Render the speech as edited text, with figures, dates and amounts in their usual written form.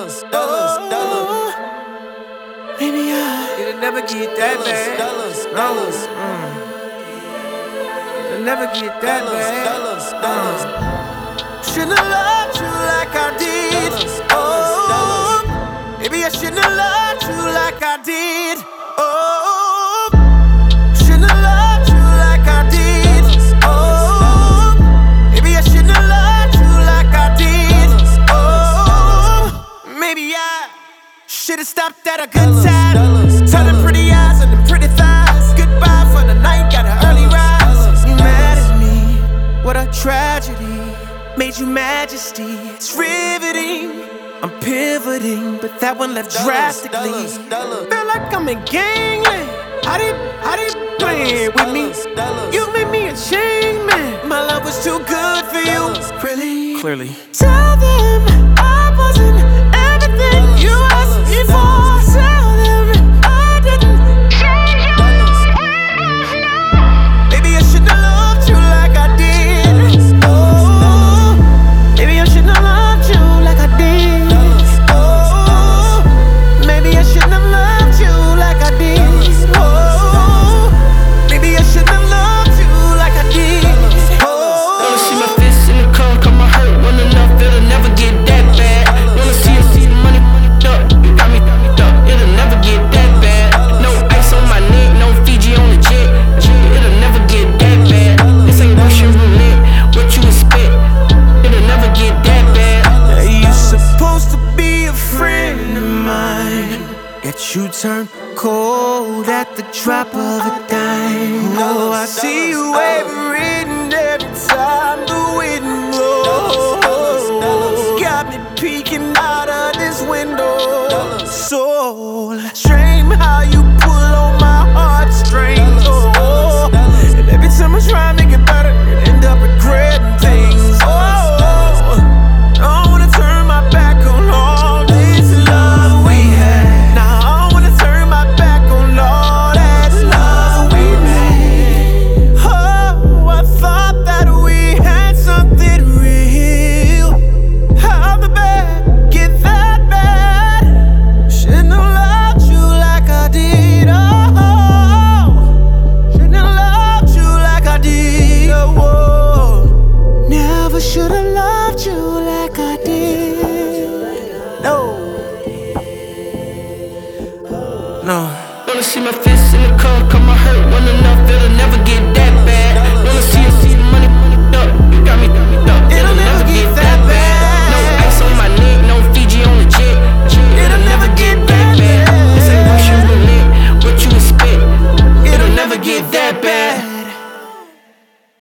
dollars. Maybe it'll never get that bad. Dollars. It'll never get that bad. Shouldn't have loved you like I did. Maybe I shouldn't have loved you like I did. Shouldn't have loved you like I did. Maybe I shouldn't have loved you like I did. Maybe I should've stopped at a good time. Tell them pretty eyes and them pretty thighs. Goodbye for the night, got an early rise. You mad at me? What a tragedy. Made you majesty. It's riveting. I'm pivoting, but that one left drastically. Feel like I'm in gangland. How they playing with me? You made me a chain man. My love was too good for you. Really? Clearly. Tell them I wasn't everything you asked me for. Tell them I didn't change you. Maybe I shouldn't have loved you like I did. Maybe I shouldn't have loved you like I did. Maybe I shouldn't have loved you like I did. Maybe I shouldn't have loved you like I did. Wanna see my fists in the car, cut my hurt, one enough, it'll never get that bad. Wanna see the money up, you got me up, it'll never get that bad. No ice on my neck, no Fiji on the jet, it'll never get that bad. This ain't Russian roulette, what you expect, it'll never get that bad. Now you supposed to be a friend of mine, yet you turn cold at the drop of a dime. Oh, I see you wavering every time the wind blows. Got me peeking out of this window. So shame how you pull on my heartstrings. Oh, and every time I try to make it better, it end up regretting things. Oh, I don't wanna turn my back on all this love we had. Now I wanna turn my back on all that love we made. Oh, I thought that we had something real. How the bad get that bad? Shouldn't have loved you like I did. Oh, shouldn't have loved you like I did. Oh, never should have loved you like I did. No. Wanna see my fists in the car, cut my hurt, one enough.